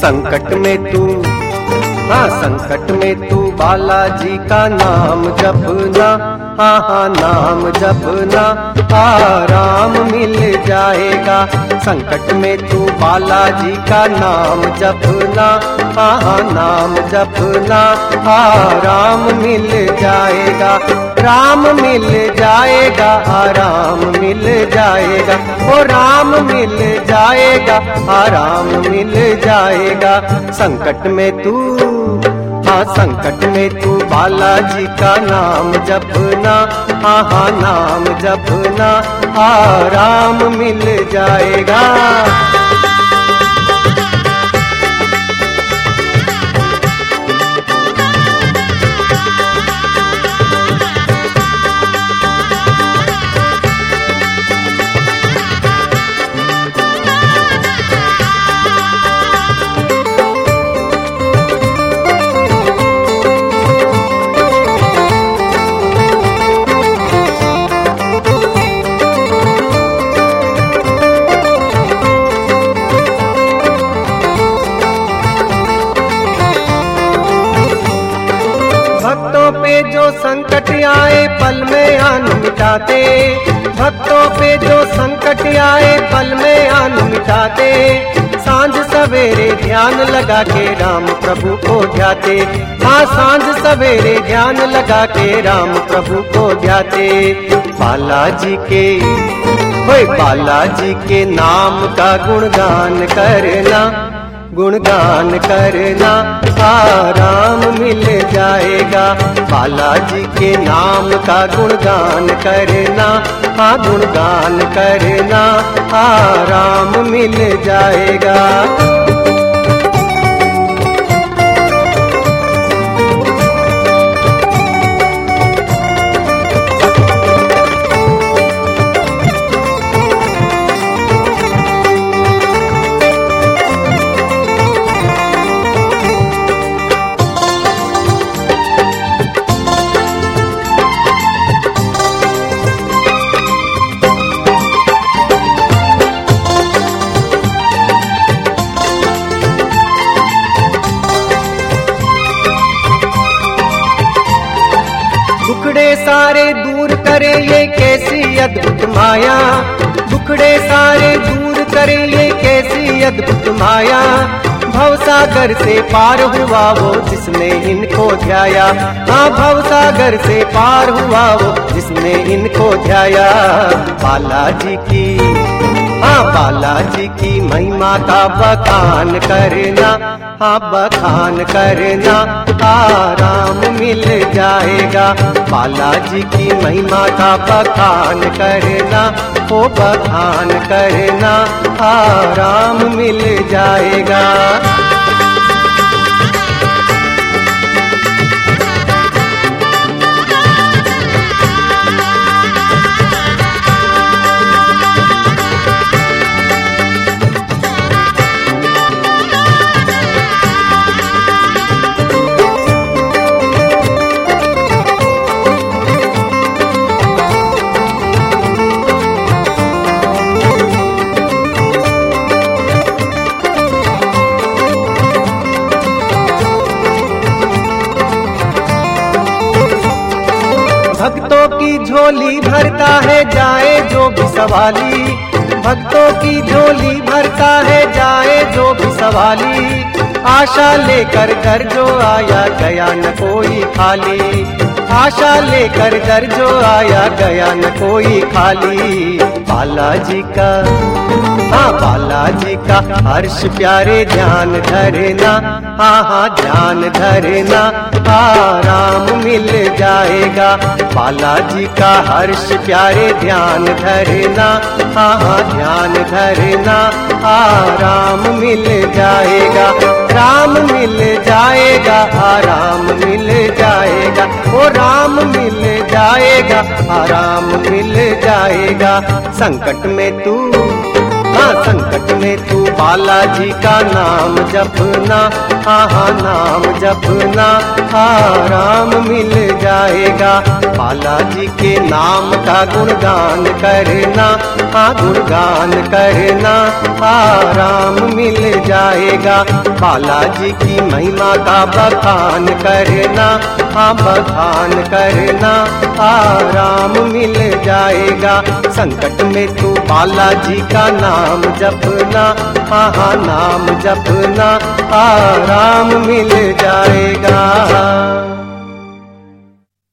संकट में तू, हाँ संकट में तू बालाजी का नाम जपना, हाँ हाँ नाम जपना, आराम मिल जाएगा। संकट में तू बालाजी का नाम जपना, हाँ हाँ नाम जपना, आराम मिल जाएगा। राम मिल जाएगा, आराम मिल जाएगा, ओ राम मिल जाएगा, आराम मिल जाएगा। संकट में तू, हाँ संकट में तू बालाजी का नाम जपना, हाँ हाँ नाम जपना, आराम मिल जाएगा। भक्तों पे जो संकट आए पल में आन मिटाते, भक्तों पे जो संकट आए पल में आन मिटाते। सांझ सवेरे ध्यान लगा के राम प्रभु को ध्याते, हाँ सांझ सवेरे ध्यान लगा के राम प्रभु को ध्याते। बालाजी के, ओए बालाजी के नाम का गुणगान करना, गुणगान करना, आराम मिल जाएगा। बालाजी के नाम का गुणगान करना, हाँ गुणगान करना, आराम मिल जाएगा। दुखड़े सारे दूर करे ये कैसी अद्भुत माया, दुखड़े सारे दूर करे ये कैसी अद्भुत माया। भवसागर से पार हुआ वो जिसने इनको ध्याया, हाँ भवसागर से पार हुआ वो जिसने इनको ध्याया। बालाजी की, हाँ बालाजी की महिमा का बखान करना, हाँ बखान करना, आराम मिल जाएगा। बालाजी की महिमा का बखान करना, ओ बखान करना, आराम मिल जाएगा। भक्तों की झोली भरता है जाए जो भी सवाली, भक्तों की झोली भरता है जाए जो भी सवाली। आशा लेकर घर जो आया गया न कोई खाली, आशा लेकर घर जो आया गया न कोई खाली। बालाजी का, हाँ बालाजी का हर्ष प्यारे ध्यान धरना, हाँ हाँ ध्यान धरना, आराम मिल जाएगा। बालाजी का हर्ष प्यारे ध्यान धरना, हाँ हाँ ध्यान धरना, आराम मिल जाएगा। राम मिल जाएगा, आराम मिल जाएगा, ओ राम मिल जाएगा, आराम मिल जाएगा। संकट में तू, हाँ संकट में तू बालाजी का नाम जपना, हाँ नाम जपना, आराम मिल जाएगा। बालाजी के नाम का गुणगान करना, हाँ गुणगान करना, आराम मिल जाएगा। बालाजी की महिमा का बखान करना, हाँ बखान करना, आराम मिल जाएगा। संकट में तू बालाजी का नाम जपना, हाँ नाम जपना, आराम मिल जाएगा।